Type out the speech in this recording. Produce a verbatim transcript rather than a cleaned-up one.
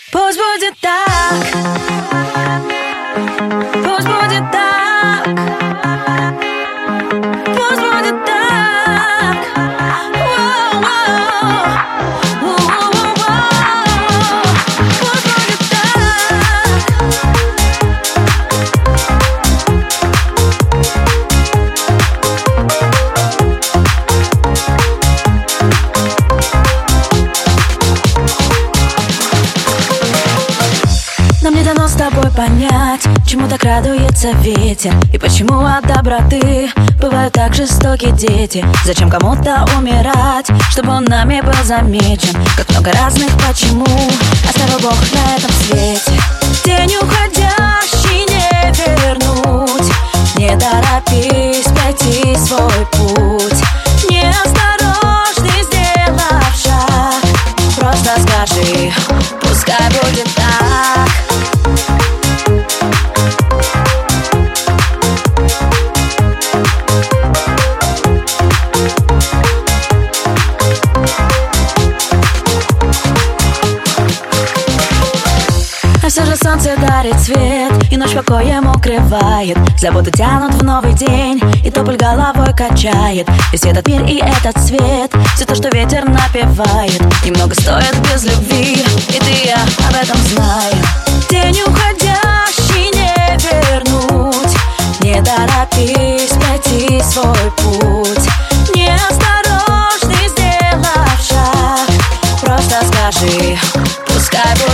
Пусть будет так, пусть будет так, пусть будет так. Воу-воу, воу-воу-воу. Пусть будет так. Нам не дано с тобой понять, чему так радуется ветер, и почему от доброты бывают так жестоки дети. Зачем кому-то умирать, чтобы он нами был замечен? Как много разных почему оставил Бог на этом свете. День уходящий не вернуть, не торопись пройти свой путь. Неосторожный сделав шаг, просто скажи, пускай будет так. Все же солнце дарит свет, и ночь покоем укрывает. Заботы тянут в новый день, и тополь головой качает. Весь этот мир и этот свет, все то, что ветер напевает, немного стоит без любви, и ты и я об этом знаем. День уходящий не вернуть, не торопись пройти свой путь. Неосторожный сделав шаг, просто скажи, пускай будет.